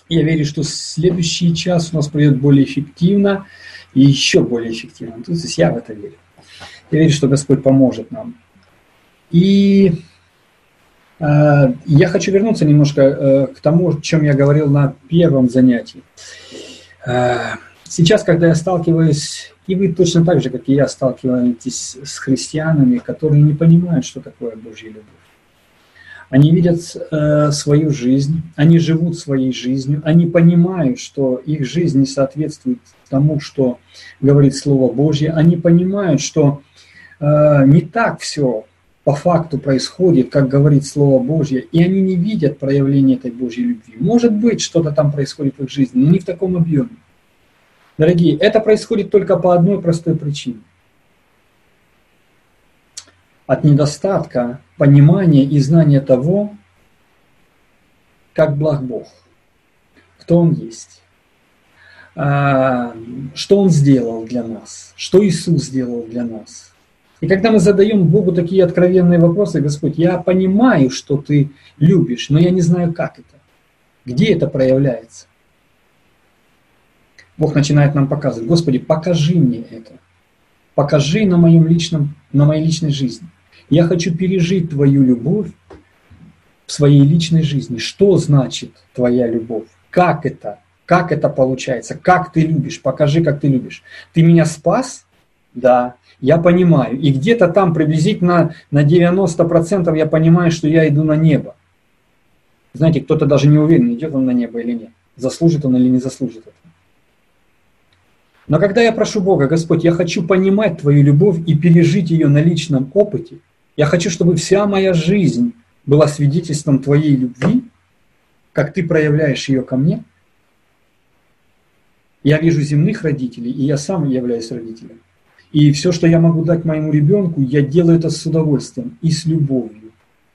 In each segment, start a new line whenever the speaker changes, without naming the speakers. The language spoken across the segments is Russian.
Я верю, что следующий час у нас пройдет более эффективно и еще более эффективно. То есть я в это верю. Я верю, что Господь поможет нам. И я хочу вернуться немножко к тому, о чем я говорил на первом занятии. Сейчас, когда я сталкиваюсь, и вы точно так же, как и я, сталкиваетесь с христианами, которые не понимают, что такое Божья любовь. Они видят свою жизнь, они живут своей жизнью, они понимают, что их жизнь не соответствует тому, что говорит Слово Божье, они понимают, что не так все по факту происходит, как говорит Слово Божье, и они не видят проявления этой Божьей любви. Может быть, что-то там происходит в их жизни, но не в таком объеме. Дорогие, это происходит только по одной простой причине. От недостатка понимания и знания того, как благ Бог, кто Он есть, что Он сделал для нас, что Иисус сделал для нас. И когда мы задаем Богу такие откровенные вопросы: Господь, я понимаю, что Ты любишь, но я не знаю, как это, где это проявляется. Бог начинает нам показывать: Господи, покажи мне это. Покажи на моей личной жизни. Я хочу пережить Твою любовь в своей личной жизни. Что значит Твоя любовь? Как это? Как это получается? Как Ты любишь? Покажи, как Ты любишь. Ты меня спас? Да, я понимаю. И где-то там приблизительно на 90% я понимаю, что я иду на небо. Знаете, кто-то даже не уверен, идет он на небо или нет. Заслужит он или не заслужит это. Но когда я прошу Бога: Господь, я хочу понимать Твою любовь и пережить ее на личном опыте, я хочу, чтобы вся моя жизнь была свидетельством Твоей любви, как Ты проявляешь ее ко мне. Я вижу земных родителей, и я сам являюсь родителем. И все, что я могу дать моему ребенку, я делаю это с удовольствием и с любовью.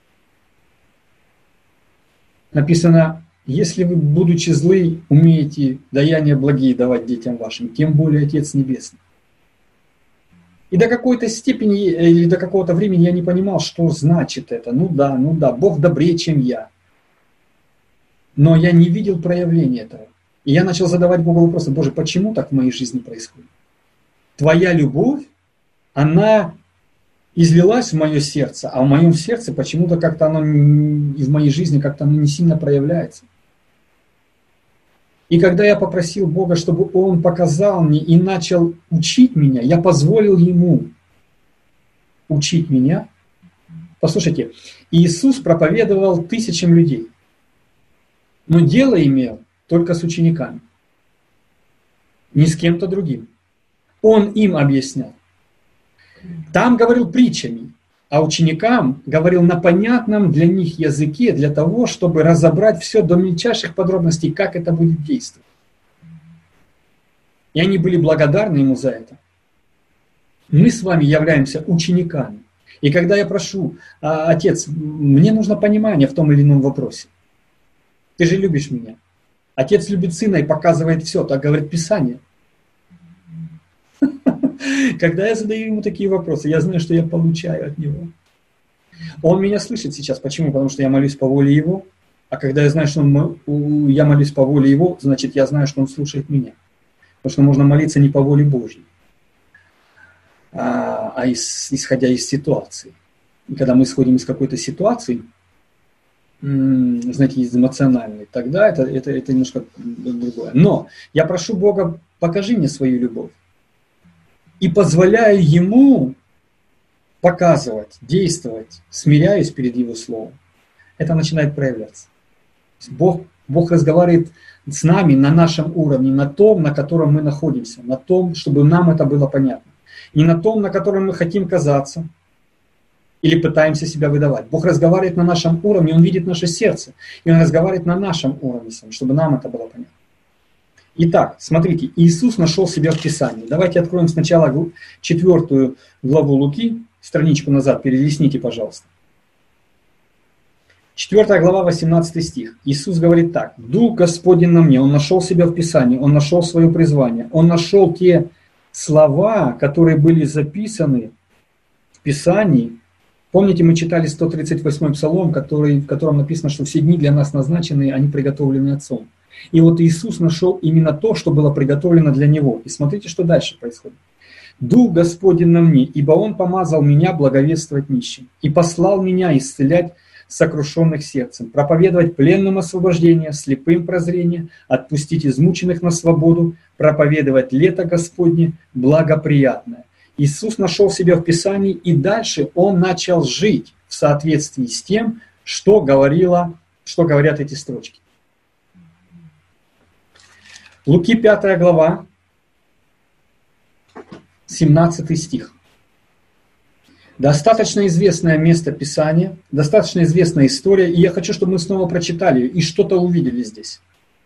Написано: если вы, будучи злы, умеете даяния благие давать детям вашим, тем более Отец Небесный. И до какой-то степени или до какого-то времени я не понимал, что значит это. Ну да, Бог добрее, чем я. Но я не видел проявления этого. И я начал задавать Богу вопросы: Боже, почему так в моей жизни происходит? Твоя любовь, она излилась в мое сердце, а в моем сердце почему-то как-то оно и в моей жизни как-то оно не сильно проявляется. И когда я попросил Бога, чтобы Он показал мне и начал учить меня, я позволил Ему учить меня. Послушайте, Иисус проповедовал тысячам людей, но дело имел только с учениками, не с кем-то другим. Он им объяснял. Там говорил притчами, а ученикам говорил на понятном для них языке, для того, чтобы разобрать все до мельчайших подробностей, как это будет действовать. И они были благодарны Ему за это. Мы с вами являемся учениками. И когда я прошу: Отец, мне нужно понимание в том или ином вопросе. Ты же любишь меня. Отец любит Сына и показывает все, так говорит Писание. Когда я задаю Ему такие вопросы, я знаю, что я получаю от Него. Он меня слышит сейчас. Почему? Потому что я молюсь по воле Его. А когда я знаю, что я молюсь по воле Его, значит, я знаю, что Он слушает меня. Потому что можно молиться не по воле Божьей, а исходя из ситуации. И когда мы исходим из какой-то ситуации, знаете, из эмоциональной, тогда это немножко другое. Но я прошу Бога: покажи мне свою любовь. И позволяю Ему показывать, действовать, смиряюсь перед Его Словом. Это начинает проявляться. Бог разговаривает с нами на нашем уровне, на том, на котором мы находимся, на том, чтобы нам это было понятно. Не на том, на котором мы хотим казаться или пытаемся себя выдавать. Бог разговаривает на нашем уровне, Он видит наше сердце, и Он разговаривает на нашем уровне, чтобы нам это было понятно. Итак, смотрите, Иисус нашел себя в Писании. Давайте откроем сначала 4 главу Луки, страничку назад, перелистните, пожалуйста. 4 глава, 18 стих. Иисус говорит так: «Дух Господень на мне». Он нашел себя в Писании, Он нашел свое призвание, Он нашел те слова, которые были записаны в Писании. Помните, мы читали 138-й псалом, в котором написано, что все дни для нас назначены, они приготовлены Отцом. И вот Иисус нашел именно то, что было приготовлено для него. И смотрите, что дальше происходит. «Дух Господень на мне, ибо Он помазал меня благовествовать нищим, и послал меня исцелять сокрушенных сердцем, проповедовать пленным освобождение, слепым прозрение, отпустить измученных на свободу, проповедовать лето Господне благоприятное». Иисус нашел себя в Писании, и дальше Он начал жить в соответствии с тем, что говорят эти строчки. Луки 5 глава, 17 стих. Достаточно известное место Писания, достаточно известная история, и я хочу, чтобы мы снова прочитали и что-то увидели здесь.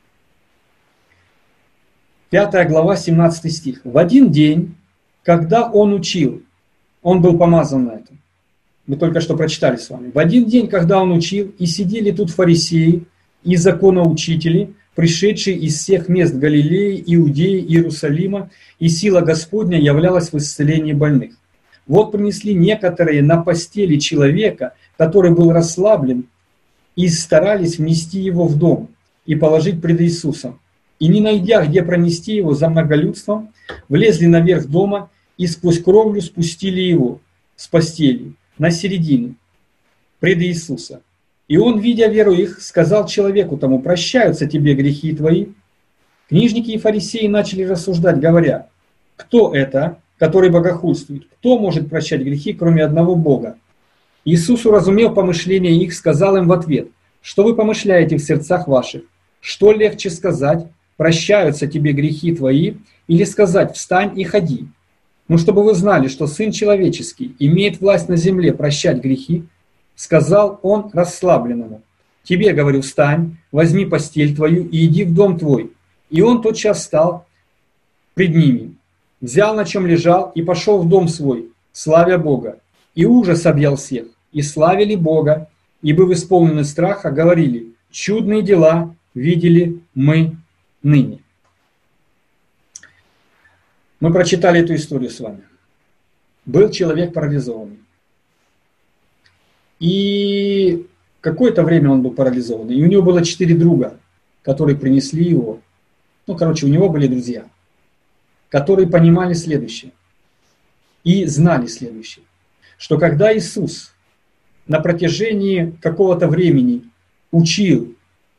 5 глава, 17 стих. «В один день, когда он учил», он был помазан на это, мы только что прочитали с вами, «в один день, когда он учил, и сидели тут фарисеи и законоучители, пришедшие из всех мест Галилеи, Иудеи, Иерусалима, и сила Господня являлась в исцелении больных. Вот принесли некоторые на постели человека, который был расслаблен, и старались внести его в дом и положить пред Иисусом. И не найдя, где пронести его за многолюдством, влезли наверх дома и сквозь кровлю спустили его с постели на середину пред Иисуса. И он, видя веру их, сказал человеку тому: прощаются тебе грехи твои. Книжники и фарисеи начали рассуждать, говоря: кто это, который богохульствует? Кто может прощать грехи, кроме одного Бога? Иисус, уразумев помышления их, сказал им в ответ: что вы помышляете в сердцах ваших? Что легче сказать: прощаются тебе грехи твои, или сказать: встань и ходи? Но чтобы вы знали, что Сын Человеческий имеет власть на земле прощать грехи, сказал он расслабленному: тебе, говорю, встань, возьми постель твою и иди в дом твой. И он тотчас встал пред ними, взял, на чем лежал, и пошел в дом свой, славя Бога. И ужас объял всех, и славили Бога, ибо в исполнении страха говорили: чудные дела видели мы ныне. Мы прочитали эту историю с вами. Был человек парализованный. И какое-то время он был парализованный. И у него было 4 друга, которые принесли его. У него были друзья, которые понимали следующее и знали следующее, что когда Иисус на протяжении какого-то времени учил,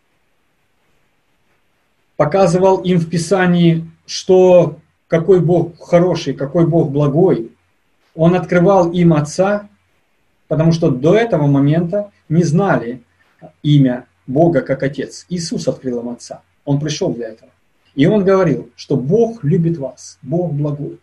показывал им в Писании, что какой Бог хороший, какой Бог благой, Он открывал им Отца, потому что до этого момента не знали имя Бога как Отец. Иисус открыл им Отца. Он пришел для этого. И Он говорил, что Бог любит вас, Бог благой.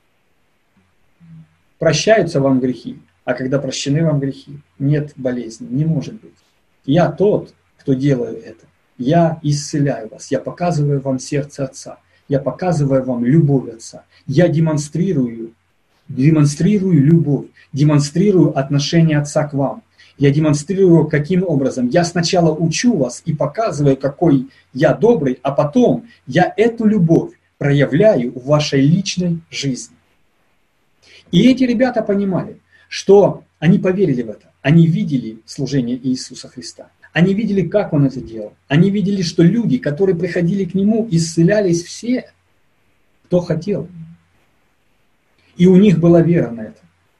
Прощаются вам грехи, а когда прощены вам грехи, нет болезни, не может быть. Я тот, кто делаю это. Я исцеляю вас, я показываю вам сердце Отца, я показываю вам любовь Отца. Я демонстрирую любовь, демонстрирую отношение Отца к вам. Я демонстрирую, каким образом. Я сначала учу вас и показываю, какой я добрый, а потом я эту любовь проявляю в вашей личной жизни. И эти ребята понимали, что они поверили в это. Они видели служение Иисуса Христа. Они видели, как Он это делал. Они видели, что люди, которые приходили к Нему, исцелялись все, кто хотел. И у них была вера на это.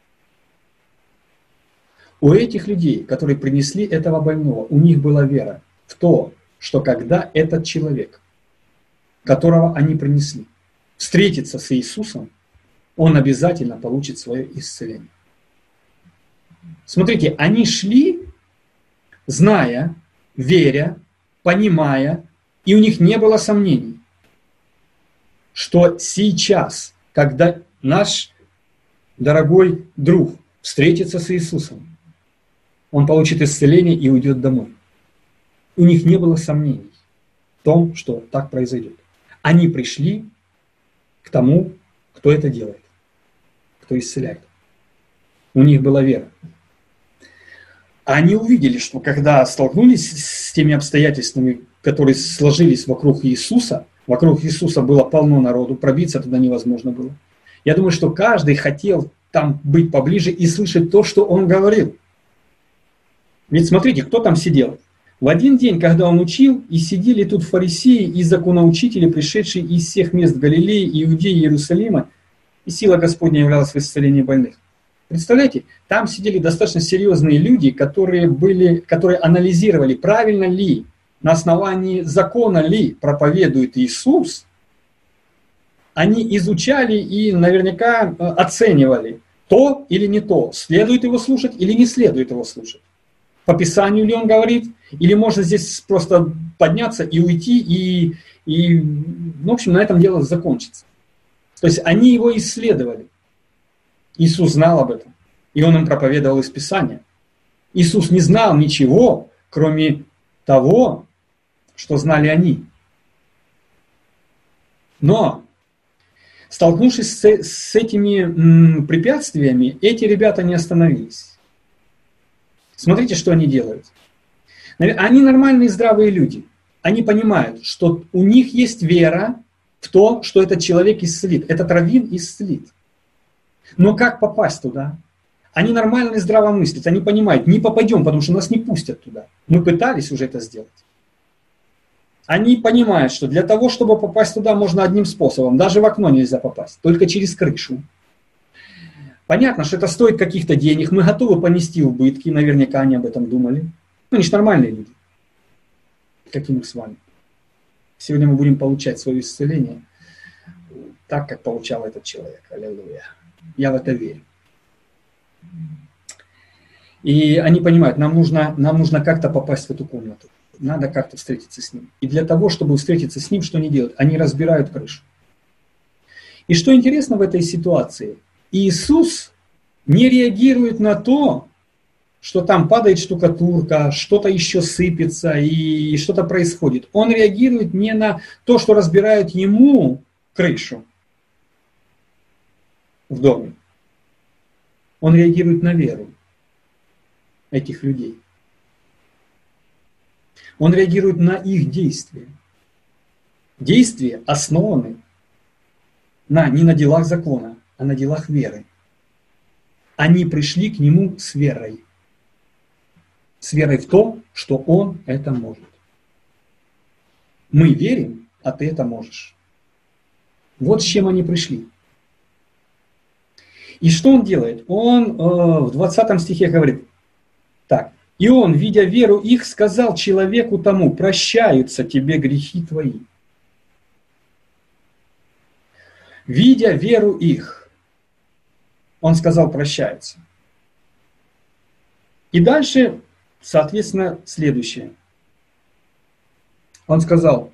У этих людей, которые принесли этого больного, у них была вера в то, что когда этот человек, которого они принесли, встретится с Иисусом, он обязательно получит свое исцеление. Смотрите, они шли, зная, веря, понимая, и у них не было сомнений, что сейчас, когда наш дорогой друг встретится с Иисусом, он получит исцеление и уйдет домой. У них не было сомнений в том, что так произойдет. Они пришли к тому, кто это делает, кто исцеляет. У них была вера. Они увидели, что когда столкнулись с теми обстоятельствами, которые сложились вокруг Иисуса было полно народу, пробиться туда невозможно было. Я думаю, что каждый хотел там быть поближе и слышать то, что он говорил. Ведь смотрите, кто там сидел? В один день, когда он учил, и сидели тут фарисеи и законоучители, пришедшие из всех мест Галилеи, Иудеи, Иерусалима, и сила Господня являлась в исцелении больных. Представляете, там сидели достаточно серьезные люди, которые анализировали, правильно ли, на основании закона ли проповедует Иисус. Они изучали и наверняка оценивали, то или не то, следует его слушать или не следует его слушать. По Писанию ли он говорит, или можно здесь просто подняться и уйти, в общем, на этом дело закончится. То есть они его исследовали. Иисус знал об этом, и он им проповедовал из Писания. Иисус не знал ничего, кроме того, что знали они. Но, столкнувшись с этими препятствиями, эти ребята не остановились. Смотрите, что они делают. Они нормальные, здравые люди. Они понимают, что у них есть вера в то, что этот человек исцелит. Этот раввин исцелит. Но как попасть туда? Они нормально и здраво мыслят. Они понимают, не попадем, потому что нас не пустят туда. Мы пытались уже это сделать. Они понимают, что для того, чтобы попасть туда, можно одним способом. Даже в окно нельзя попасть, только через крышу. Понятно, что это стоит каких-то денег, мы готовы понести убытки, наверняка они об этом думали. Ну, они же нормальные люди, как и мы с вами. Сегодня мы будем получать свое исцеление так, как получал этот человек. Аллилуйя. Я в это верю. И они понимают, нам нужно как-то попасть в эту комнату. Надо как-то встретиться с ним. И для того, чтобы встретиться с ним, что они делают? Они разбирают крышу. И что интересно в этой ситуации? Иисус не реагирует на то, что там падает штукатурка, что-то еще сыпется и что-то происходит. Он реагирует не на то, что разбирают ему крышу в доме. Он реагирует на веру этих людей. Он реагирует на их действия. Действия основаны не на делах закона, а на делах веры. Они пришли к нему с верой. С верой в то, что он это может. Мы верим, а ты это можешь. Вот с чем они пришли. И что он делает? Он в 20 стихе говорит так. И он, видя веру их, сказал человеку тому: прощаются тебе грехи твои. Видя веру их, он сказал: прощается. И дальше, соответственно, следующее. Он сказал,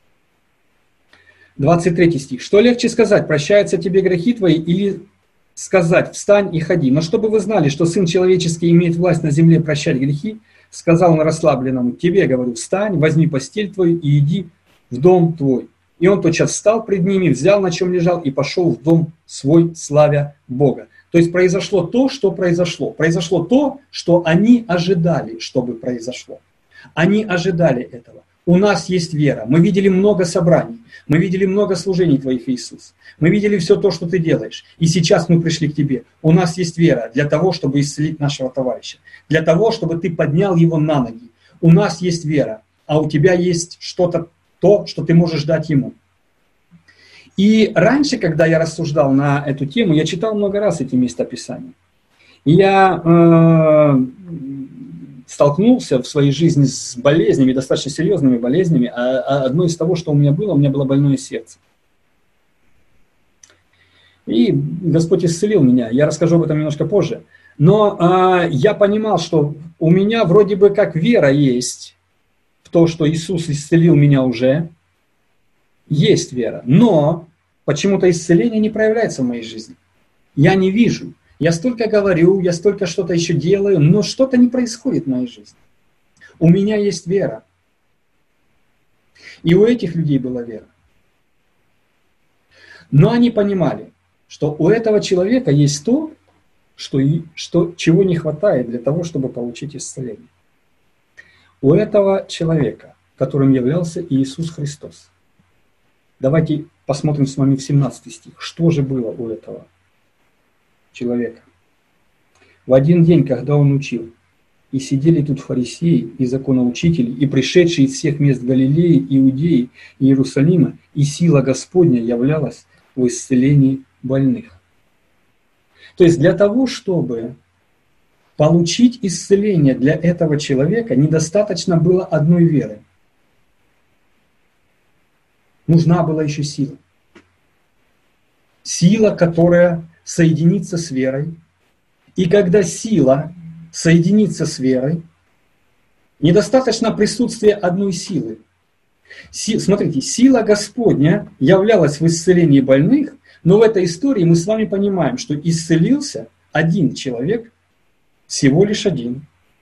23 стих: что легче сказать: прощаются тебе грехи твои, или сказать: встань и ходи? Но чтобы вы знали, что Сын Человеческий имеет власть на земле прощать грехи, сказал он расслабленному: тебе, говорю, встань, возьми постель твою и иди в дом твой. И он тотчас встал пред ними, взял, на чем лежал, и пошел в дом свой, славя Бога. То есть произошло то, что произошло. Произошло то, что они ожидали, чтобы произошло. Они ожидали этого. У нас есть вера. Мы видели много собраний. Мы видели много служений Твоих, Иисус. Мы видели все то, что Ты делаешь. И сейчас мы пришли к Тебе. У нас есть вера для того, чтобы исцелить нашего товарища. Для того, чтобы Ты поднял его на ноги. У нас есть вера. А у Тебя есть что-то, то, что Ты можешь дать ему. И раньше, когда я рассуждал на эту тему, я читал много раз эти места Писания. И я столкнулся в своей жизни с болезнями, достаточно серьезными болезнями. А одно из того, что у меня было больное сердце. И Господь исцелил меня. Я расскажу об этом немножко позже. Но я понимал, что у меня вроде бы как вера есть в то, что Иисус исцелил меня уже. Есть вера. Но почему-то исцеление не проявляется в моей жизни. Я не вижу. Я столько говорю, я столько что-то еще делаю, но что-то не происходит в моей жизни. У меня есть вера. И у этих людей была вера. Но они понимали, что у этого человека есть то, чего не хватает для того, чтобы получить исцеление. У этого человека, которым являлся Иисус Христос. Давайте посмотрим с вами в 17 стих. Что же было у этого человека? В один день, когда он учил, И сидели тут фарисеи и законоучители, и пришедшие из всех мест Галилеи, Иудеи и Иерусалима, и сила Господня являлась в исцелении больных. То есть для того, чтобы получить исцеление для этого человека, недостаточно было одной веры. Нужна была еще сила. Сила, которая соединится с верой. И когда сила соединится с верой, недостаточно присутствия одной силы. Смотрите, сила Господня являлась в исцелении больных, но в этой истории мы с вами понимаем, что исцелился один человек, всего лишь один.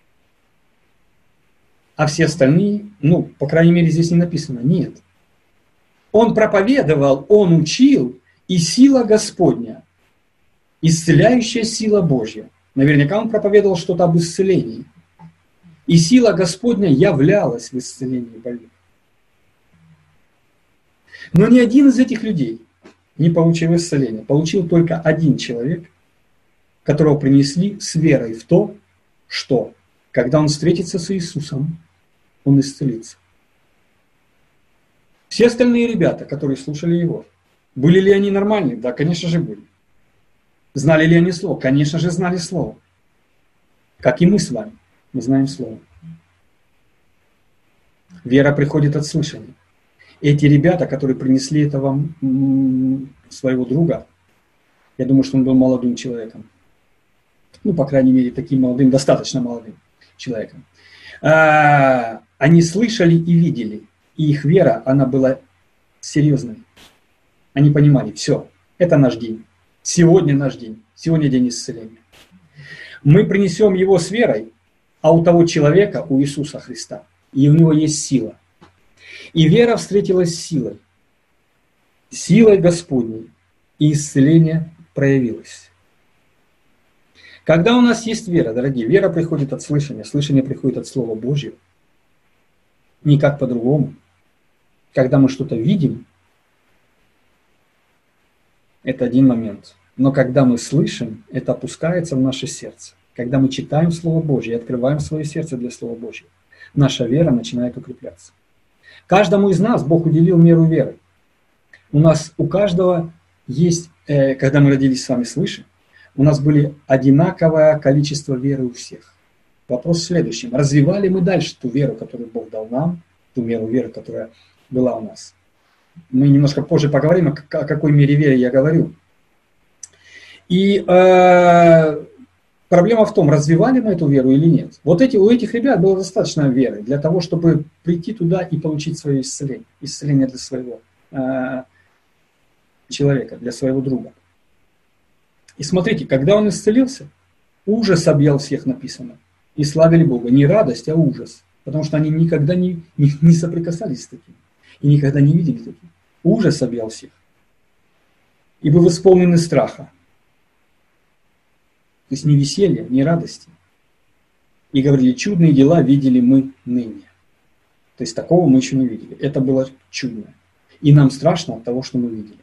А все остальные, по крайней мере, здесь не написано, нет. Он проповедовал, он учил, и сила Господня, исцеляющая сила Божья. Наверняка он проповедовал что-то об исцелении. И сила Господня являлась в исцелении больных. Но ни один из этих людей не получил исцеления. Получил только один человек, которого принесли с верой в то, что, когда он встретится с Иисусом, он исцелится. Все остальные ребята, которые слушали его, были ли они нормальны? Да, конечно же, были. Знали ли они Слово? Конечно же, знали Слово. Как и мы с вами. Мы знаем Слово. Вера приходит от слышания. Эти ребята, которые принесли это вам, своего друга, я думаю, что он был молодым человеком. По крайней мере, таким молодым, достаточно молодым человеком. Они слышали и видели. И их вера, она была серьезной. Они понимали, все, это наш день. Сегодня наш день. Сегодня день исцеления. Мы принесем его с верой, а у того человека, у Иисуса Христа, и у него есть сила. И вера встретилась с силой. Силой Господней. И исцеление проявилось. Когда у нас есть вера, дорогие, вера приходит от слышания, слышание приходит от Слова Божьего. Никак по-другому. Когда мы что-то видим, это один момент. Но когда мы слышим, это опускается в наше сердце. Когда мы читаем Слово Божье и открываем свое сердце для Слова Божьего, наша вера начинает укрепляться. Каждому из нас Бог уделил меру веры. У каждого есть, когда мы родились с вами свыше, у нас были одинаковое количество веры у всех. Вопрос в следующем. Развивали мы дальше ту веру, которую Бог дал нам, ту меру веры, которая была у нас? Мы немножко позже поговорим, о какой мере веры я говорю. И проблема в том, развивали мы эту веру или нет. У этих ребят было достаточно веры для того, чтобы прийти туда и получить свое исцеление. Исцеление для своего человека, для своего друга. И смотрите, когда он исцелился, ужас объял всех, написано. И славили Бога. Не радость, а ужас. Потому что они никогда не соприкасались с таким. И никогда не видели таким. Ужас объял всех. И был исполнены страха. То есть не веселья, не радости. И говорили, чудные дела видели мы ныне. То есть такого мы еще не видели. Это было чудно. И нам страшно от того, что мы видели.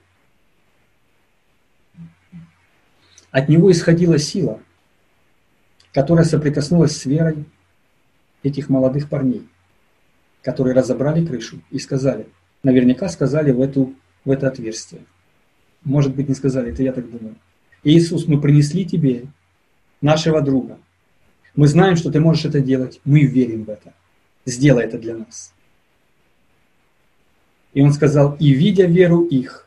От него исходила сила, которая соприкоснулась с верой этих молодых парней, которые разобрали крышу и сказали, наверняка сказали в это отверстие. Может быть, не сказали, это я так думаю. Иисус, мы принесли тебе нашего друга. Мы знаем, что ты можешь это делать. Мы верим в это. Сделай это для нас. И он сказал, и видя веру их,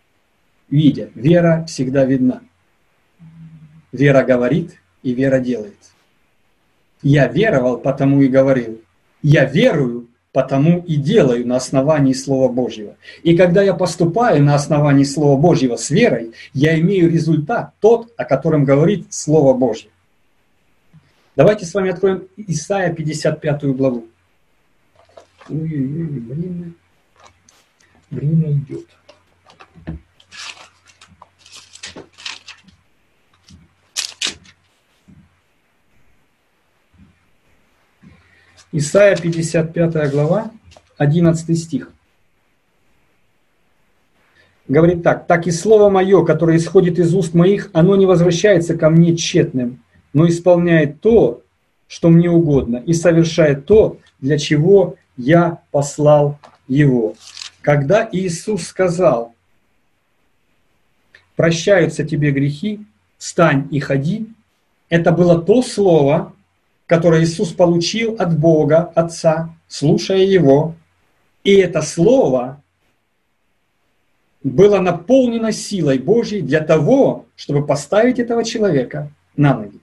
вера всегда видна. Вера говорит, и вера делает. Я веровал, потому и говорил. Я верую, потому и делаю на основании Слова Божьего. И когда я поступаю на основании Слова Божьего с верой, я имею результат тот, о котором говорит Слово Божье. Давайте с вами откроем Исайя 55 главу. Время идет. Исайя 55 глава, 11 стих. Говорит так. «Так и слово мое, которое исходит из уст моих, оно не возвращается ко мне тщетным, но исполняет то, что мне угодно, и совершает то, для чего я послал его. Когда Иисус сказал: «Прощаются тебе грехи, встань и ходи», это было то слово, которое Иисус получил от Бога, Отца, слушая Его. И это слово было наполнено силой Божьей для того, чтобы поставить этого человека на ноги.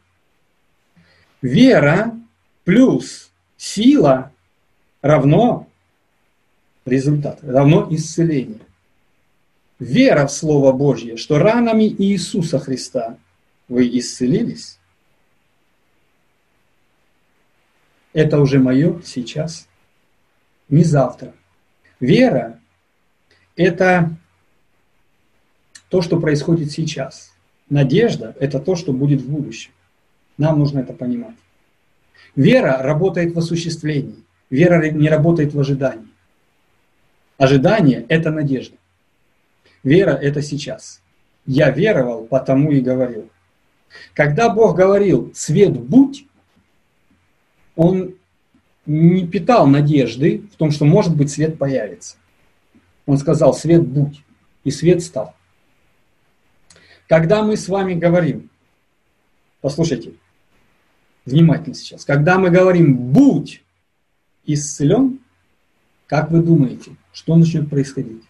Вера плюс сила равно результат, равно исцеление. Вера в Слово Божье, что ранами Иисуса Христа вы исцелились, это уже мое сейчас, не завтра. Вера – это то, что происходит сейчас. Надежда – это то, что будет в будущем. Нам нужно это понимать. Вера работает в осуществлении. Вера не работает в ожидании. Ожидание – это надежда. Вера – это сейчас. Я веровал, потому и говорил. Когда Бог говорил «свет будь», Он не питал надежды в том, что, может быть, свет появится. Он сказал «свет будь», и свет стал. Когда мы с вами говорим, послушайте, внимательно сейчас, когда мы говорим «будь исцелен», как вы думаете, что начнет происходить?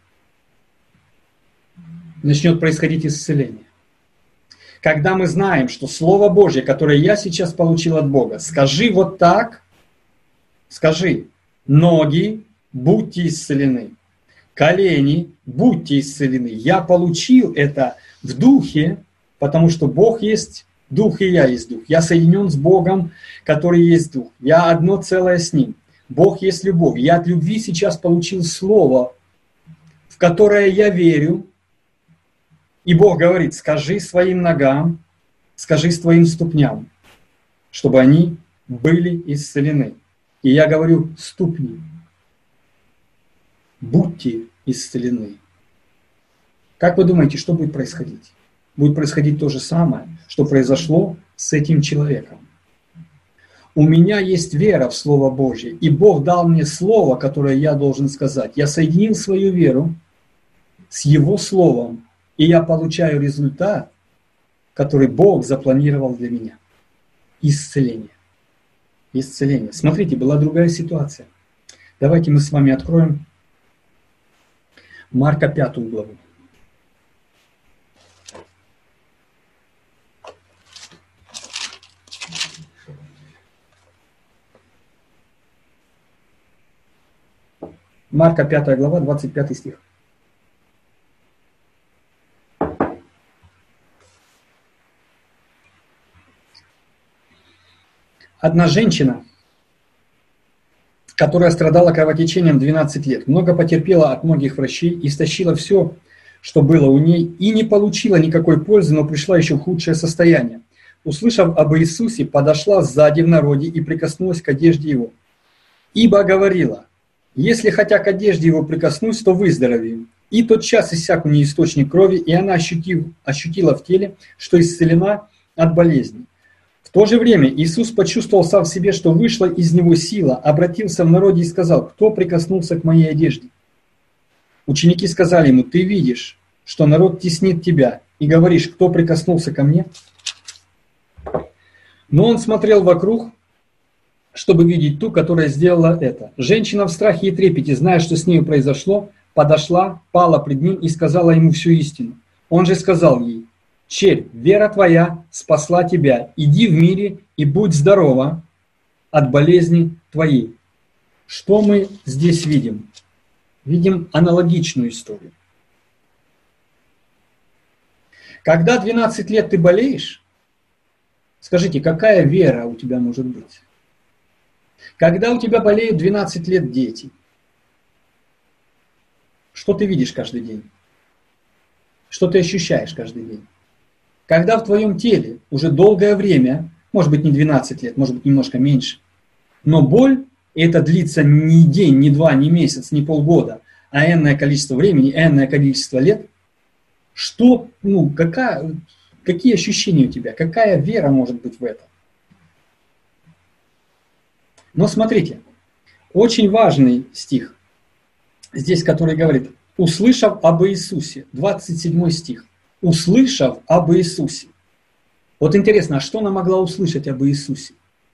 Начнет происходить исцеление. Когда мы знаем, что Слово Божье, которое я сейчас получил от Бога, скажи вот так, скажи: ноги, будьте исцелены, колени, будьте исцелены. Я получил это в духе, потому что Бог есть дух, и я есть дух. Я соединен с Богом, который есть дух. Я одно целое с Ним. Бог есть любовь. Я от любви сейчас получил Слово, в которое я верю. И Бог говорит: скажи своим ногам, скажи своим ступням, чтобы они были исцелены. И я говорю: ступни, будьте исцелены. Как вы думаете, что будет происходить? Будет происходить то же самое, что произошло с этим человеком. У меня есть вера в Слово Божье, и Бог дал мне Слово, которое я должен сказать. Я соединил свою веру с Его Словом, и я получаю результат, который Бог запланировал для меня. Исцеление. Исцеление. Смотрите, была другая ситуация. Давайте мы с вами откроем Марка 5 главу. Марка 5 глава, 25 стих. Одна женщина, которая страдала кровотечением 12 лет, много потерпела от многих врачей, истощила все, что было у ней, и не получила никакой пользы, но пришла еще в худшее состояние. Услышав об Иисусе, подошла сзади в народе и прикоснулась к одежде Его. Ибо говорила: если хотя к одежде Его прикоснусь, то выздоровею. И тотчас иссяк у нее источник крови, и она ощутила в теле, что исцелена от болезни. В то же время Иисус почувствовал сам в себе, что вышла из него сила, обратился в народе и сказал: кто прикоснулся к моей одежде? Ученики сказали ему: ты видишь, что народ теснит тебя, и говоришь: кто прикоснулся ко мне? Но он смотрел вокруг, чтобы видеть ту, которая сделала это. Женщина в страхе и трепете, зная, что с нею произошло, подошла, пала пред ним и сказала ему всю истину. Он же сказал ей: «Черь, вера твоя спасла тебя, иди в мире и будь здорова от болезни твоей». Что мы здесь видим? Видим аналогичную историю. Когда 12 лет ты болеешь, скажите, какая вера у тебя может быть? Когда у тебя болеют 12 лет дети, что ты видишь каждый день? Что ты ощущаешь каждый день? Когда в твоем теле уже долгое время, может быть не 12 лет, может быть немножко меньше, но боль, и это длится не день, не два, не месяц, не полгода, а энное количество времени, энное количество лет, что, какие ощущения у тебя, какая вера может быть в этом? Но смотрите, очень важный стих, здесь который говорит, услышав об Иисусе, 27 стих, услышав об Иисусе. Вот интересно, а что она могла услышать об Иисусе?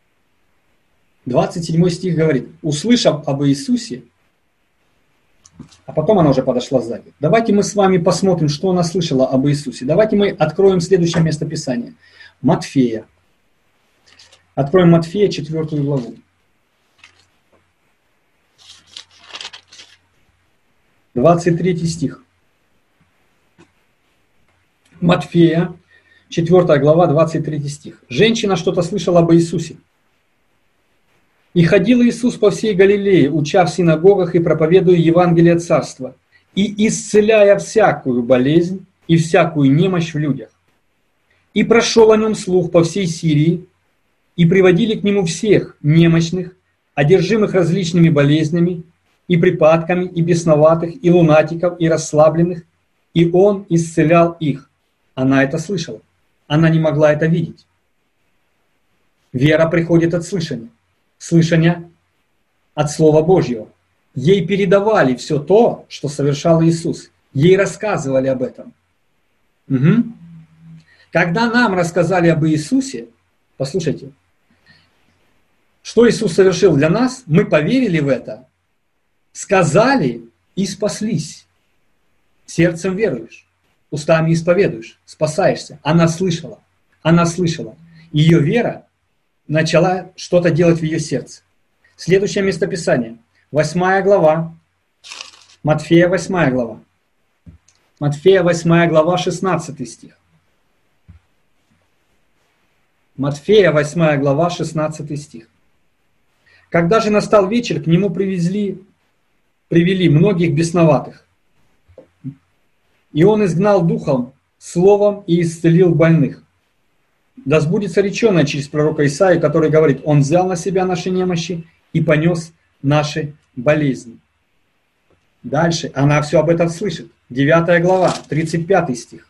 27 стих говорит, услышав об Иисусе, а потом она уже подошла сзади. Давайте мы с вами посмотрим, что она слышала об Иисусе. Давайте мы откроем следующее местописание. Матфея. Откроем Матфея, 4 главу. 23 стих. Матфея, 4 глава, 23 стих. Женщина что-то слышала об Иисусе. «И ходил Иисус по всей Галилее, уча в синагогах и проповедуя Евангелие Царства, и исцеляя всякую болезнь и всякую немощь в людях. И прошел о нем слух по всей Сирии, и приводили к нему всех немощных, одержимых различными болезнями, и припадками, и бесноватых, и лунатиков, и расслабленных, и он исцелял их». Она это слышала. Она не могла это видеть. Вера приходит от слышания. Слышание от Слова Божьего. Ей передавали все то, что совершал Иисус. Ей рассказывали об этом. Угу. Когда нам рассказали об Иисусе, послушайте, что Иисус совершил для нас, мы поверили в это, сказали и спаслись. Сердцем веруешь, устами исповедуешь, спасаешься. Она слышала. Она слышала. Ее вера начала что-то делать в ее сердце. Следующее местописание. 8 глава. Матфея 8 глава. Матфея 8 глава, 16 стих. Матфея 8 глава, 16 стих. Когда же настал вечер, к нему привели многих бесноватых. И он изгнал духом, словом и исцелил больных. Да сбудется реченое через пророка Исаию, который говорит, он взял на себя наши немощи и понес наши болезни. Дальше она все об этом слышит. 9 глава, 35 стих.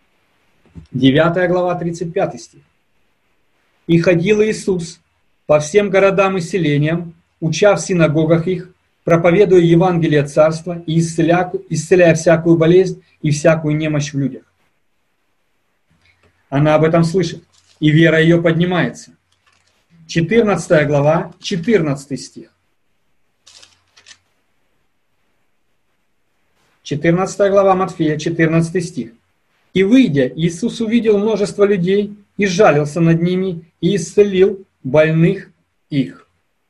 9 глава, 35 стих. «И ходил Иисус по всем городам и селениям, уча в синагогах их, проповедуя Евангелие Царства и исцеляя всякую болезнь и всякую немощь в людях». Она об этом слышит, и вера ее поднимается. 14 глава, 14 стих. 14 глава Матфея, 14 стих. «И выйдя, Иисус увидел множество людей, и сжалился над ними, и исцелил больных их».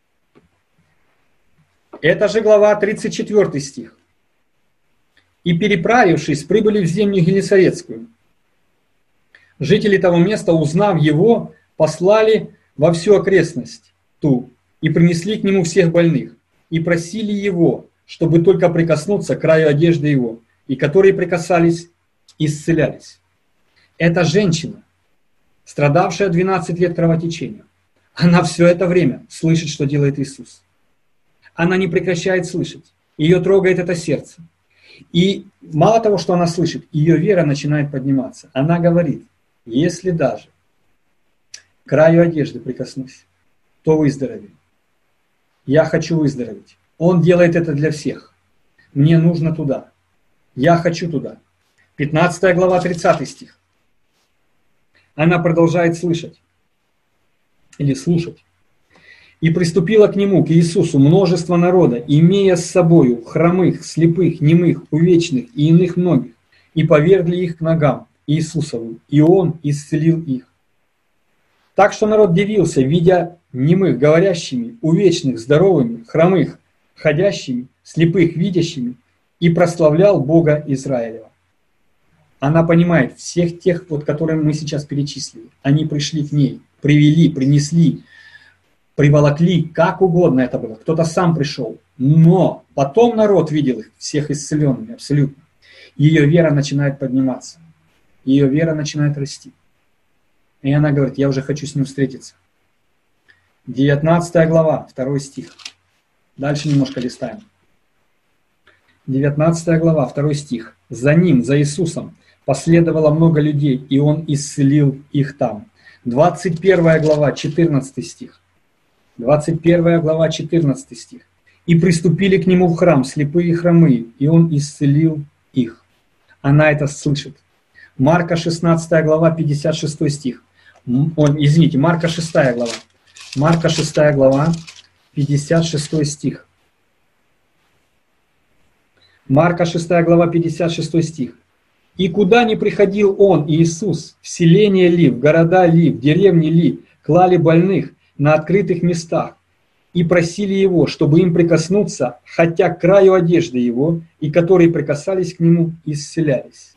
Это же глава 34 стих. «И переправившись, прибыли в землю Генесарецкую. Жители того места, узнав его, послали во всю окрестность ту, и принесли к нему всех больных, и просили его, чтобы только прикоснуться к краю одежды его, и которые прикасались, исцелялись». Это женщина, страдавшая 12 лет кровотечением. Она все это время слышит, что делает Иисус. Она не прекращает слышать. Ее трогает это сердце. И мало того, что она слышит, ее вера начинает подниматься. Она говорит, если даже к краю одежды прикоснусь, то выздоровею. Я хочу выздороветь. Он делает это для всех. Мне нужно туда. Я хочу туда. 15 глава, 30 стих. Она продолжает слышать или слушать. «И приступило к нему, к Иисусу, множество народа, имея с собою хромых, слепых, немых, увечных и иных многих, и повергли их к ногам Иисусовым, и Он исцелил их. Так что народ дивился, видя немых говорящими, увечных здоровыми, хромых ходящими, слепых видящими, и прославлял Бога Израилева». Она понимает, всех тех, которые мы сейчас перечислили, они пришли к ней, привели, принесли, приволокли, как угодно это было. Кто-то сам пришел. Но потом народ видел их, всех исцеленными абсолютно. Ее вера начинает подниматься. Ее вера начинает расти. И она говорит, я уже хочу с ним встретиться. 19 глава, 2 стих. Дальше немножко листаем. 19 глава, 2 стих. «За ним, за Иисусом, последовало много людей, и он исцелил их там». 21 глава, 14 стих. 21 глава, 14 стих. «И приступили к нему в храм слепые и хромые, и он исцелил их». Она это слышит. Марка 16 глава, 56 стих. Марка 6 глава. Марка 6 глава, 56 стих. Марка 6 глава, 56 стих. «И куда ни приходил он, Иисус, в селение ли, в города ли, в деревни ли, клали больных на открытых местах и просили его, чтобы им прикоснуться, хотя к краю одежды его, и которые прикасались к нему, исцелялись».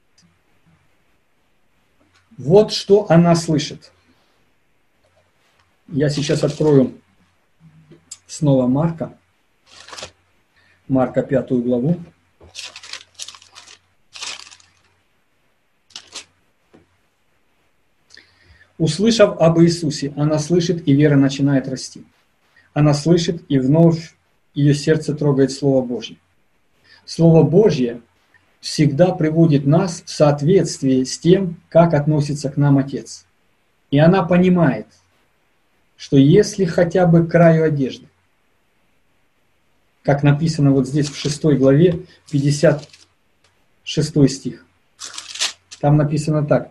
Вот что она слышит. Я сейчас открою снова Марка 5 главу. Услышав об Иисусе, она слышит, и вера начинает расти. Она слышит, и вновь ее сердце трогает Слово Божье. Слово Божье всегда приводит нас в соответствие с тем, как относится к нам Отец. И она понимает, что если хотя бы к краю одежды, как написано вот здесь в 6 главе, 56 стих, там написано так,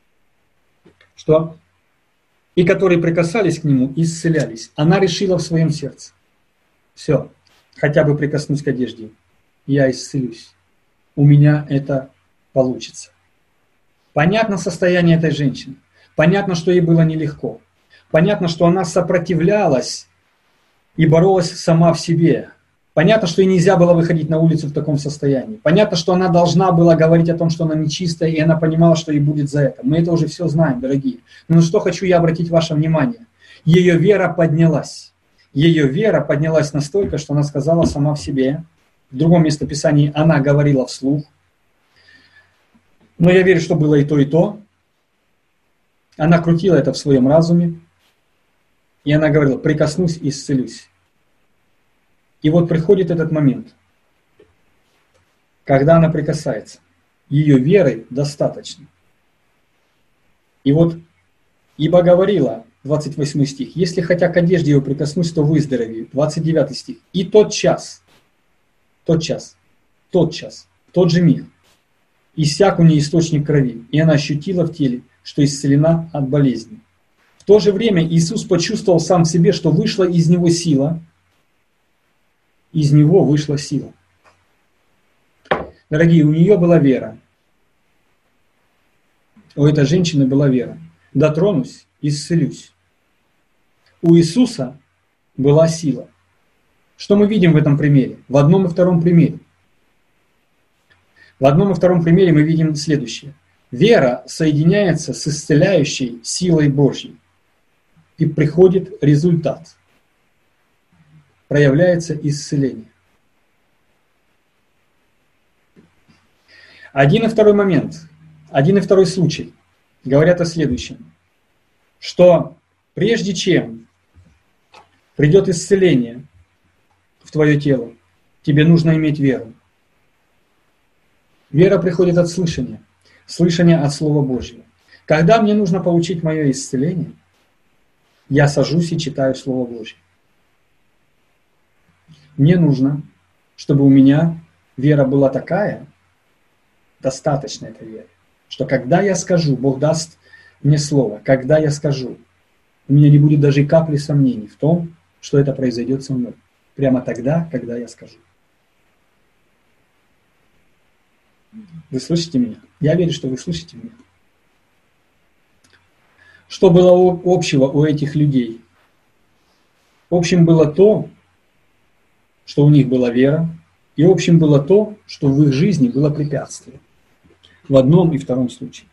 что «и которые прикасались к нему, исцелялись». Она решила в своем сердце: все, хотя бы прикоснусь к одежде, я исцелюсь. У меня это получится. Понятно состояние этой женщины. Понятно, что ей было нелегко. Понятно, что она сопротивлялась и боролась сама в себе. Понятно, что ей нельзя было выходить на улицу в таком состоянии. Понятно, что она должна была говорить о том, что она нечистая, и она понимала, что ей будет за это. Мы это уже все знаем, дорогие. Но на что хочу я обратить ваше внимание. Ее вера поднялась. Ее вера поднялась настолько, что она сказала сама в себе. В другом местописании она говорила вслух. Но я верю, что было и то, и то. Она крутила это в своем разуме. И она говорила: прикоснусь и исцелюсь. И вот приходит этот момент, когда она прикасается. Ее веры достаточно. И вот, ибо говорила, 28 стих, если хотя к одежде его прикоснусь, то выздоровею. 29 стих. И тот же миг, иссяк у нее источник крови, и она ощутила в теле, что исцелена от болезни. В то же время Иисус почувствовал сам в себе, что вышла из него сила. Из него вышла сила. Дорогие, у нее была вера. У этой женщины была вера. Дотронусь, исцелюсь. У Иисуса была сила. Что мы видим в этом примере? В одном и втором примере. В одном и втором примере мы видим следующее. Вера соединяется с исцеляющей силой Божьей. И приходит результат. Проявляется исцеление. Один и второй момент, один и второй случай говорят о следующем, что прежде чем придет исцеление в твое тело, тебе нужно иметь веру. Вера приходит от слышания, слышание от Слова Божьего. Когда мне нужно получить мое исцеление, я сажусь и читаю Слово Божье. Мне нужно, чтобы у меня вера была такая, достаточно этой веры, что когда я скажу, Бог даст мне слово, когда я скажу, у меня не будет даже и капли сомнений в том, что это произойдет со мной. Прямо тогда, когда я скажу. Вы слышите меня? Я верю, что вы слышите меня. Что было общего у этих людей? Общим было то, что у них была вера, и общим было то, что в их жизни было препятствие. В одном и втором случае.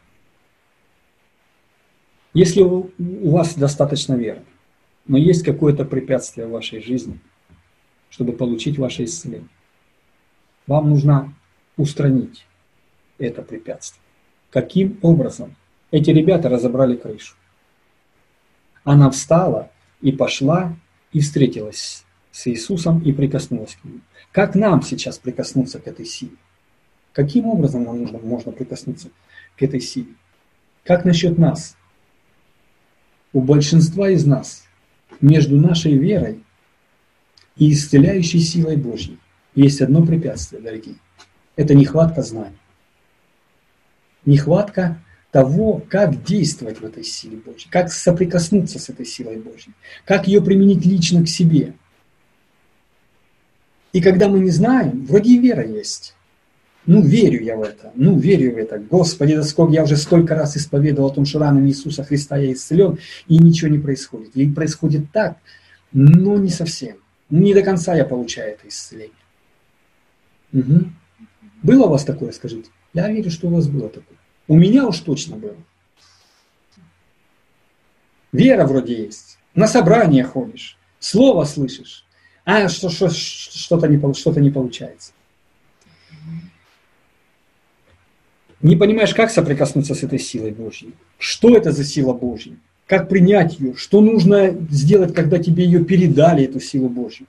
Если у вас достаточно веры, но есть какое-то препятствие в вашей жизни, чтобы получить ваше исцеление, вам нужно устранить это препятствие. Каким образом? Эти ребята разобрали крышу. Она встала и пошла и встретилась с Иисусом и прикоснулась к нему. Как нам сейчас прикоснуться к этой силе? Каким образом нам можно прикоснуться к этой силе? Как насчет нас? У большинства из нас между нашей верой и исцеляющей силой Божьей есть одно препятствие, дорогие. Это нехватка знаний. Нехватка того, как действовать в этой силе Божьей, как соприкоснуться с этой силой Божьей, как ее применить лично к себе. И когда мы не знаем, вроде и вера есть. Верю я в это, верю в это. Господи, я уже столько раз исповедовал о том, что ранами Иисуса Христа я исцелен, и ничего не происходит. Или происходит так, но не совсем. Не до конца я получаю это исцеление. Угу. Было у вас такое, скажите? Я верю, что у вас было такое. У меня уж точно было. Вера вроде есть. На собрание ходишь, слово слышишь, а что-то не получается. Не понимаешь, как соприкоснуться с этой силой Божьей. Что это за сила Божья? Как принять ее? Что нужно сделать, когда тебе ее передали, эту силу Божью?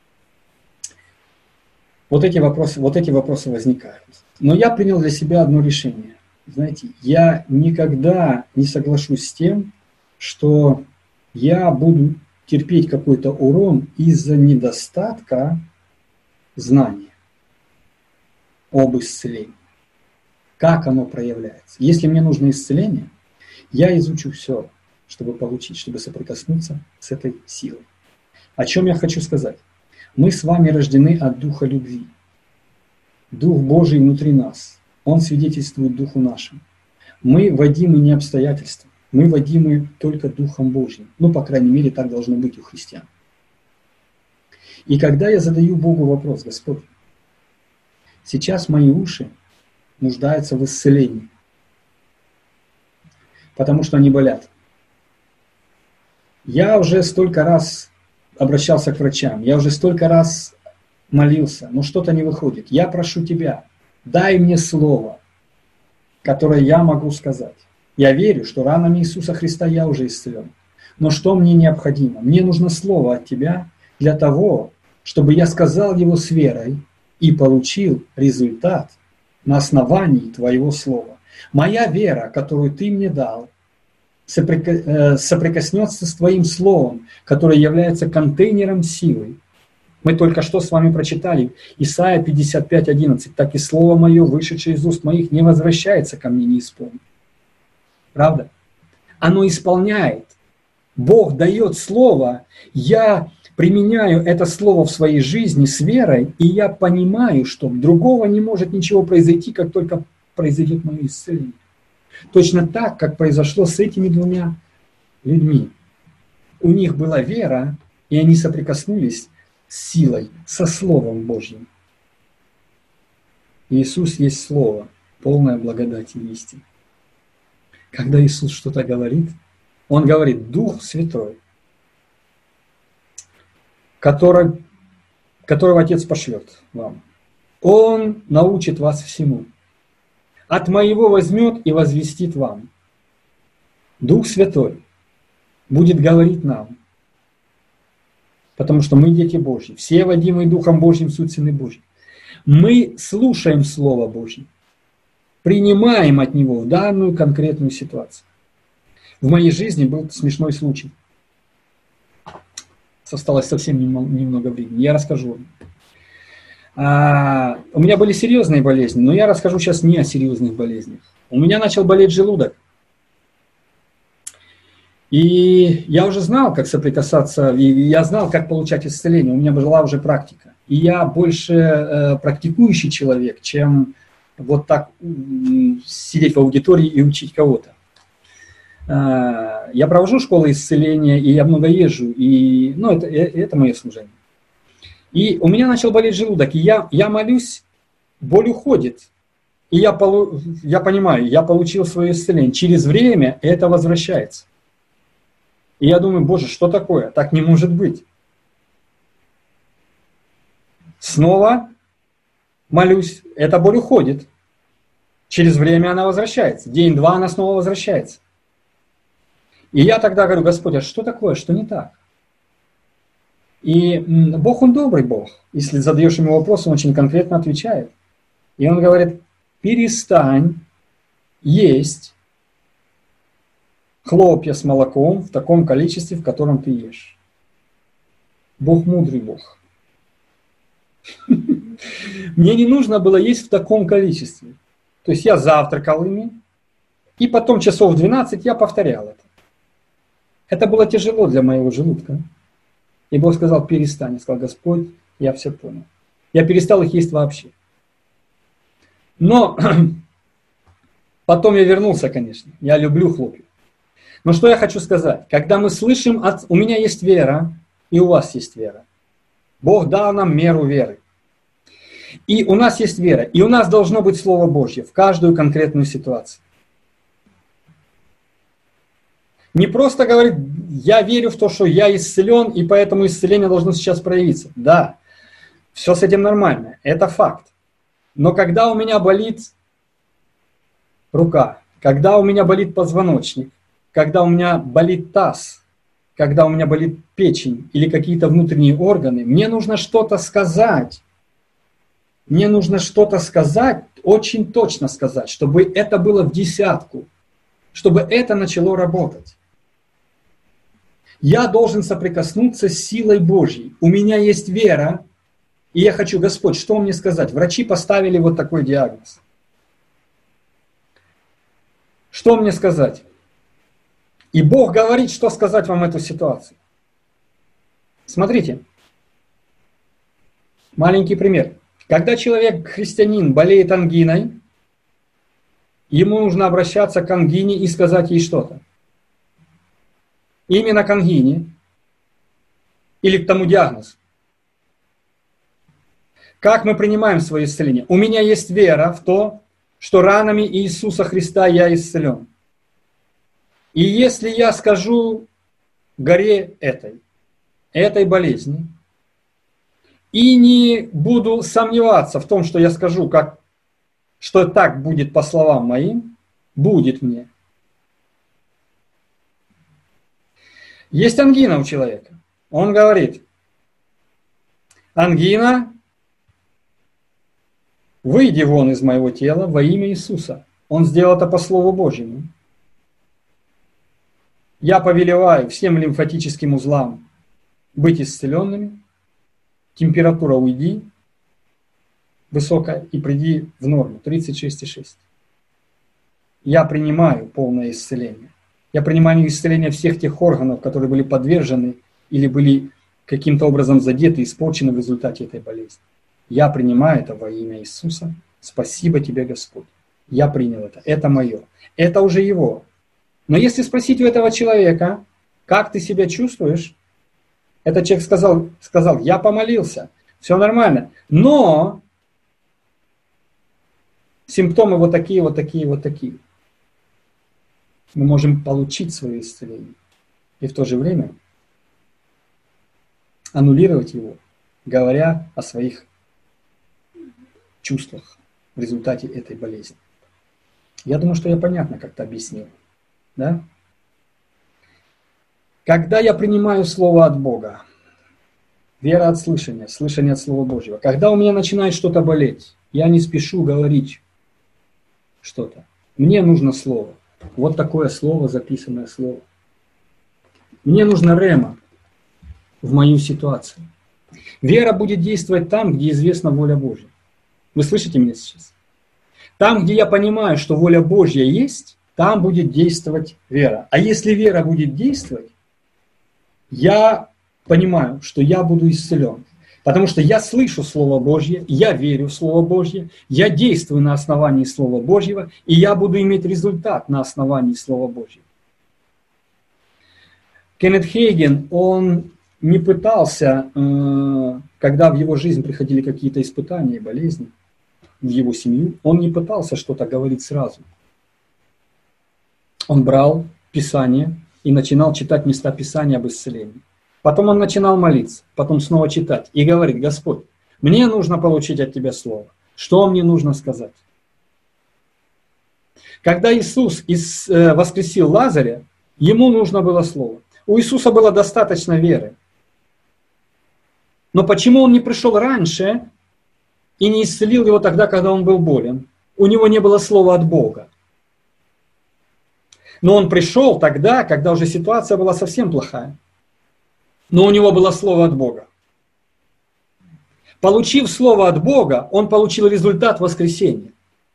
Вот эти вопросы возникают. Но я принял для себя одно решение. Знаете, я никогда не соглашусь с тем, что я буду терпеть какой-то урон из-за недостатка знания об исцелении. Как оно проявляется. Если мне нужно исцеление, я изучу все, чтобы получить, чтобы соприкоснуться с этой силой. О чем я хочу сказать? Мы с вами рождены от Духа любви. Дух Божий внутри нас. Он свидетельствует Духу нашему. Мы водимы не обстоятельством. Мы водимы только Духом Божьим. По крайней мере, так должно быть у христиан. И когда я задаю Богу вопрос: Господь, сейчас мои уши нуждаются в исцелении, потому что они болят. Я уже столько раз обращался к врачам, я уже столько раз молился, но что-то не выходит. Я прошу Тебя, дай мне слово, которое я могу сказать. Я верю, что ранами Иисуса Христа я уже исцелен. Но что мне необходимо? Мне нужно слово от Тебя для того, чтобы я сказал его с верой и получил результат на основании Твоего слова. Моя вера, которую Ты мне дал, соприкоснется с Твоим словом, которое является контейнером силы. Мы только что с вами прочитали Исайя 55:11. «Так и слово мое, вышедшее из уст моих, не возвращается ко мне неисполненным». Правда? Оно исполняет. Бог дает слово, я применяю это слово в своей жизни с верой, и я понимаю, что другого не может ничего произойти, как только произойдет мое исцеление. Точно так, как произошло с этими двумя людьми. У них была вера, и они соприкоснулись с силой, со Словом Божьим. Иисус есть Слово, полное благодати и истины. Когда Иисус что-то говорит, Он говорит: Дух Святой, которого Отец пошлет вам, Он научит вас всему. От Моего возьмет и возвестит вам. Дух Святой будет говорить нам, потому что мы дети Божьи, все водимые Духом Божьим, суть сыны Божьи. Мы слушаем Слово Божье, принимаем от Него в данную конкретную ситуацию. В моей жизни был смешной случай. Осталось совсем немного времени. Я расскажу вам. У меня были серьезные болезни, но я расскажу сейчас не о серьезных болезнях. У меня начал болеть желудок. И я уже знал, как соприкасаться, и я знал, как получать исцеление. У меня была уже практика. И я больше практикующий человек, чем вот так сидеть в аудитории и учить кого-то. Я провожу школы исцеления, и я много езжу, и это мое служение. И у меня начал болеть желудок, и я молюсь, боль уходит. И я понимаю, я получил свое исцеление. Через время это возвращается. И я думаю: Боже, что такое? Так не может быть. Снова молюсь, эта боль уходит. Через время она возвращается. День-два она снова возвращается. И я тогда говорю: Господи, а что такое, что не так? И Бог, Он добрый Бог. Если задаешь Ему вопрос, Он очень конкретно отвечает. И Он говорит: перестань есть хлопья с молоком в таком количестве, в котором ты ешь. Бог мудрый Бог. Мне не нужно было есть в таком количестве. То есть я завтракал ими, и потом часов 12 я повторял это. Это было тяжело для моего желудка. И Бог сказал: перестань. Я сказал: Господь, я все понял. Я перестал их есть вообще. Но потом я вернулся, конечно. Я люблю хлопья. Но что я хочу сказать? Когда мы слышим, у меня есть вера, и у вас есть вера. Бог дал нам меру веры. И у нас есть вера. И у нас должно быть Слово Божье в каждую конкретную ситуацию. Не просто говорить: я верю в то, что я исцелен, и поэтому исцеление должно сейчас проявиться. Да, все с этим нормально, это факт. Но когда у меня болит рука, когда у меня болит позвоночник, когда у меня болит таз, когда у меня болит печень или какие-то внутренние органы, мне нужно что-то сказать. Мне нужно что-то сказать, очень точно сказать, чтобы это было в десятку, чтобы это начало работать. Я должен соприкоснуться с силой Божьей. У меня есть вера, и я хочу: Господь, что мне сказать? Врачи поставили вот такой диагноз. Что мне сказать? И Бог говорит, что сказать вам в эту ситуацию. Смотрите, маленький пример. Когда человек, христианин, болеет ангиной, ему нужно обращаться к ангине и сказать ей что-то. Именно к ангине или к тому диагнозу. Как мы принимаем свое исцеление? У меня есть вера в то, что ранами Иисуса Христа я исцелен. И если я скажу горе этой болезни, и не буду сомневаться в том, что я скажу, что так будет по словам моим, будет мне. Есть ангина у человека. Он говорит: ангина, выйди вон из моего тела во имя Иисуса. Он сделал это по Слову Божьему. Я повелеваю всем лимфатическим узлам быть исцеленными. Температура уйди, высокая, и приди в норму, 36,6. Я принимаю полное исцеление. Я принимаю исцеление всех тех органов, которые были подвержены или были каким-то образом задеты, испорчены в результате этой болезни. Я принимаю это во имя Иисуса. Спасибо тебе, Господь. Я принял это. Это мое. Это уже его. Но если спросить у этого человека: как ты себя чувствуешь? Этот человек сказал: я помолился. Все нормально. Но симптомы вот такие, вот такие, вот такие. Мы можем получить свое исцеление и в то же время аннулировать его, говоря о своих чувствах в результате этой болезни. Я думаю, что я понятно как-то объяснил. Да? Когда я принимаю Слово от Бога, вера от слышания, слышание от Слова Божьего, когда у меня начинает что-то болеть, я не спешу говорить что-то. Мне нужно Слово. Вот такое слово, записанное слово. Мне нужно рема в мою ситуацию. Вера будет действовать там, где известна воля Божья. Вы слышите меня сейчас? Там, где я понимаю, что воля Божья есть, там будет действовать вера. А если вера будет действовать, я понимаю, что я буду исцелен. Потому что я слышу Слово Божье, я верю в Слово Божье, я действую на основании Слова Божьего, и я буду иметь результат на основании Слова Божьего. Кеннет Хейген, он не пытался, когда в его жизнь приходили какие-то испытания и болезни, в его семью, он не пытался что-то говорить сразу. Он брал Писание и начинал читать места Писания об исцелении. Потом он начинал молиться, потом снова читать и говорит: Господь, мне нужно получить от Тебя Слово. Что мне нужно сказать? Когда Иисус воскресил Лазаря, ему нужно было Слово. У Иисуса было достаточно веры. Но почему он не пришел раньше и не исцелил его тогда, когда он был болен? У него не было Слова от Бога. Но он пришел тогда, когда уже ситуация была совсем плохая. Но у него было Слово от Бога. Получив слово от Бога, он получил результат воскресения.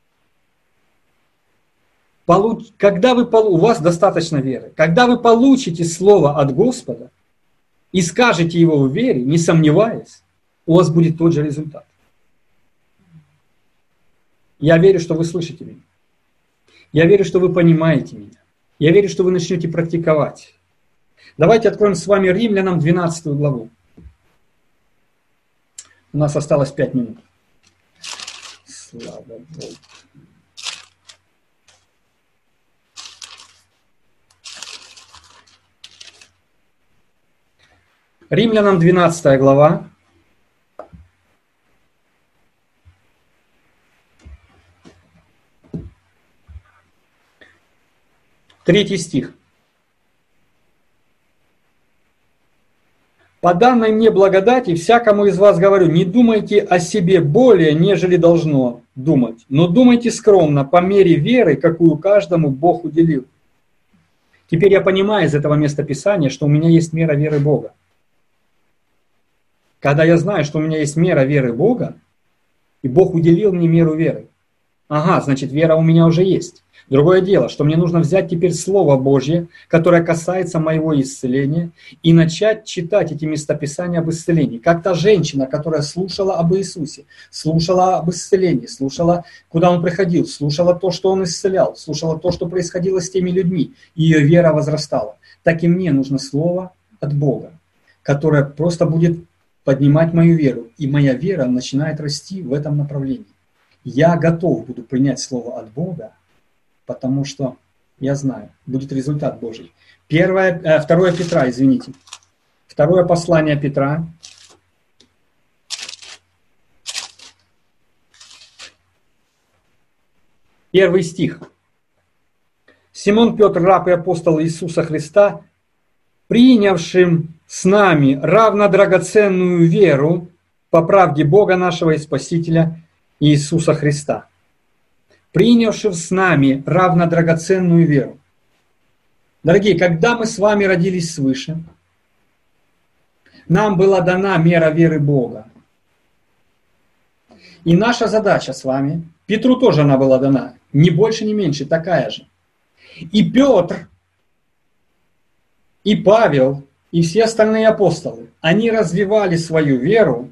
Когда у вас достаточно веры, когда вы получите слово от Господа и скажете его в вере, не сомневаясь, у вас будет тот же результат. Я верю, что вы слышите меня. Я верю, что вы понимаете меня. Я верю, что вы начнете практиковать. Давайте откроем с вами Римлянам 12 главу. У нас осталось 5 минут. Слава Богу. Римлянам 12 глава. Третий стих. «По данной мне благодати всякому из вас говорю, не думайте о себе более, нежели должно думать, но думайте скромно, по мере веры, какую каждому Бог уделил». Теперь я понимаю из этого места Писания, что у меня есть мера веры Бога. Когда я знаю, что у меня есть мера веры Бога, и Бог уделил мне меру веры, ага, значит, вера у меня уже есть. Другое дело, что мне нужно взять теперь Слово Божье, которое касается моего исцеления, и начать читать эти местописания об исцелении. Как та женщина, которая слушала об Иисусе, слушала об исцелении, слушала, куда Он приходил, слушала то, что Он исцелял, слушала то, что происходило с теми людьми, и ее вера возрастала. Так и мне нужно Слово от Бога, которое просто будет поднимать мою веру, и моя вера начинает расти в этом направлении. Я готов буду принять Слово от Бога, потому что я знаю, будет результат Божий. 2 Петра, извините. Второе послание Петра. Первый стих. «Симон Петр, раб и апостол Иисуса Христа, принявшим с нами равно драгоценную веру по правде Бога нашего и Спасителя Иисуса Христа». Принявшим с нами равно драгоценную веру. Дорогие, когда мы с вами родились свыше, нам была дана мера веры Бога. И наша задача с вами, Петру тоже она была дана, ни больше, ни меньше, такая же. И Петр, и Павел, и все остальные апостолы, они развивали свою веру.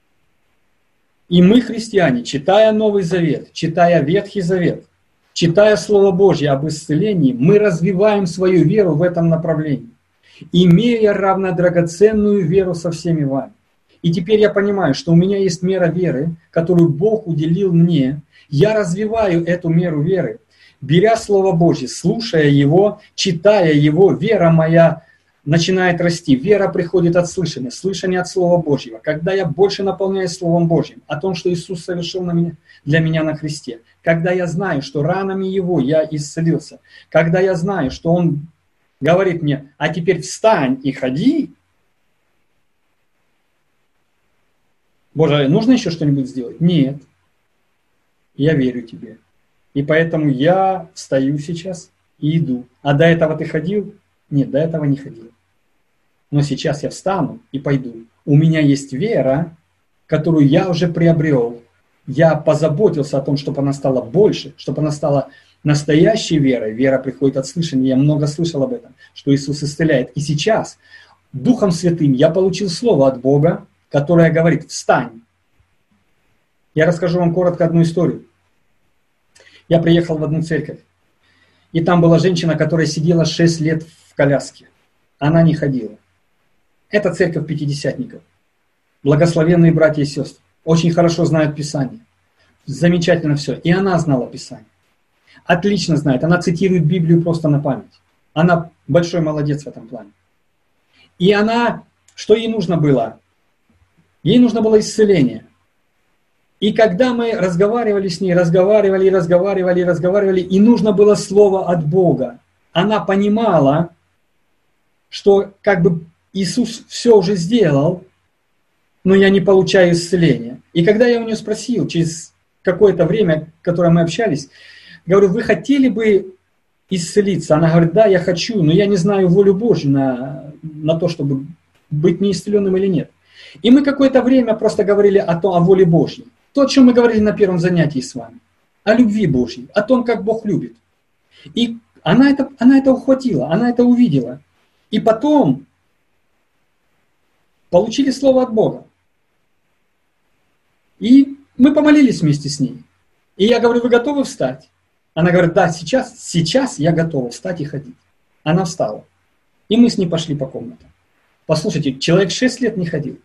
И мы, христиане, читая Новый Завет, читая Ветхий Завет, читая Слово Божье об исцелении, мы развиваем свою веру в этом направлении, имея равнодрагоценную веру со всеми вами. И теперь я понимаю, что у меня есть мера веры, которую Бог уделил мне. Я развиваю эту меру веры, беря Слово Божье, слушая его, читая его, вера моя начинает расти. Вера приходит от слышания, слышание от Слова Божьего. Когда я больше наполняюсь Словом Божьим, о том, что Иисус совершил для меня на кресте, когда я знаю, что ранами Его я исцелился, когда я знаю, что Он говорит мне, а теперь встань и ходи. Боже, нужно еще что-нибудь сделать? Нет. Я верю Тебе. И поэтому я встаю сейчас и иду. А до этого ты ходил? Нет, до этого не ходил. Но сейчас я встану и пойду. У меня есть вера, которую я уже приобрел. Я позаботился о том, чтобы она стала больше, чтобы она стала настоящей верой. Вера приходит от слышания. Я много слышал об этом, что Иисус исцеляет. И сейчас Духом Святым я получил слово от Бога, которое говорит: встань. Я расскажу вам коротко одну историю. Я приехал в одну церковь, и там была женщина, которая сидела 6 лет в коляске. Она не ходила. Это церковь пятидесятников. Благословенные братья и сестры. Очень хорошо знают Писание. Замечательно все. И она знала Писание. Отлично знает. Она цитирует Библию просто на память. Она большой молодец в этом плане. И она, что ей нужно было? Ей нужно было исцеление. И когда мы разговаривали с ней, разговаривали, и нужно было слово от Бога, она понимала, что как бы Иисус все уже сделал, но я не получаю исцеления. И когда я у нее спросил, через какое-то время, которое мы общались, говорю: вы хотели бы исцелиться? Она говорит: да, я хочу, но я не знаю волю Божью на то, чтобы быть неисцеленным или нет. И мы какое-то время просто говорили о воле Божьей. То, о чем мы говорили на первом занятии с вами. О любви Божьей, о том, как Бог любит. И она это ухватила, она это увидела. И потом получили слово от Бога. И мы помолились вместе с ней. И я говорю, вы готовы встать? Она говорит, да, сейчас я готова встать и ходить. Она встала. И мы с ней пошли по комнатам. Послушайте, человек 6 лет не ходил.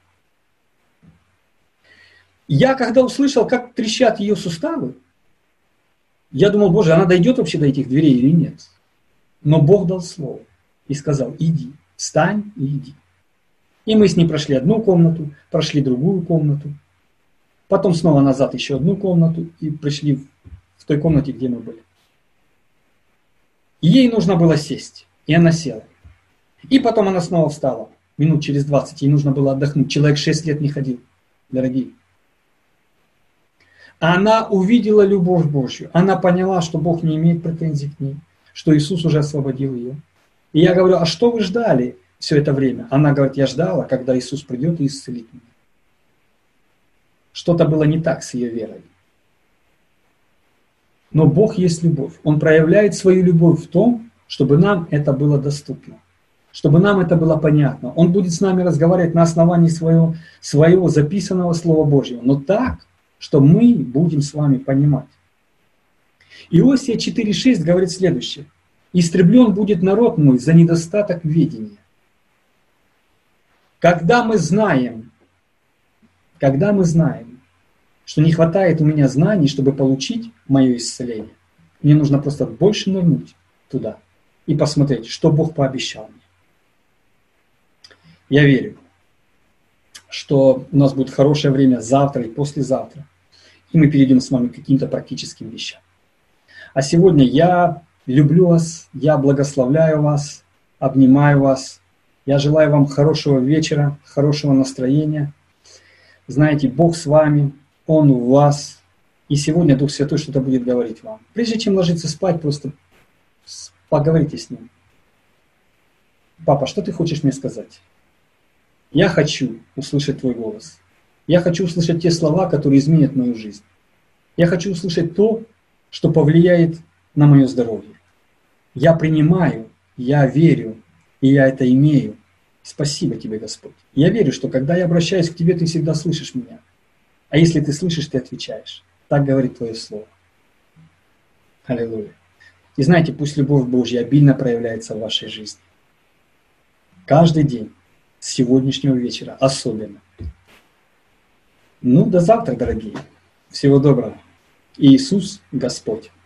Я когда услышал, как трещат ее суставы, я думал, Боже, она дойдет вообще до этих дверей или нет? Но Бог дал слово и сказал, иди, встань и иди. И мы с ней прошли одну комнату, прошли другую комнату, потом снова назад еще одну комнату и пришли в той комнате, где мы были. Ей нужно было сесть, и она села. И потом она снова встала, минут через 20, ей нужно было отдохнуть. Человек 6 лет не ходил, дорогие. Она увидела любовь Божью, она поняла, что Бог не имеет претензий к ней, что Иисус уже освободил ее. И я говорю, а что вы ждали все это время? Она говорит, я ждала, когда Иисус придет и исцелит меня. Что-то было не так с ее верой. Но Бог есть любовь. Он проявляет свою любовь в том, чтобы нам это было доступно, чтобы нам это было понятно. Он будет с нами разговаривать на основании своего записанного Слова Божьего, но так, что мы будем с вами понимать. Иосия 4:6 говорит следующее. «Истреблен будет народ мой за недостаток ведения». Когда мы знаем, что не хватает у меня знаний, чтобы получить мое исцеление, мне нужно просто больше нырнуть туда и посмотреть, что Бог пообещал мне. Я верю, что у нас будет хорошее время завтра и послезавтра, и мы перейдем с вами к каким-то практическим вещам. А сегодня я люблю вас, я благословляю вас, обнимаю вас. Я желаю вам хорошего вечера, хорошего настроения. Знаете, Бог с вами, Он в вас. И сегодня Дух Святой что-то будет говорить вам. Прежде чем ложиться спать, просто поговорите с Ним. Папа, что ты хочешь мне сказать? Я хочу услышать Твой голос. Я хочу услышать те слова, которые изменят мою жизнь. Я хочу услышать то, что повлияет на мое здоровье. Я принимаю, я верю, и я это имею. Спасибо Тебе, Господь. Я верю, что когда я обращаюсь к Тебе, Ты всегда слышишь меня. А если Ты слышишь, Ты отвечаешь. Так говорит Твое Слово. Аллилуйя. И знаете, пусть любовь Божья обильно проявляется в вашей жизни. Каждый день, с сегодняшнего вечера особенно. Ну, до завтра, дорогие. Всего доброго. Иисус Господь.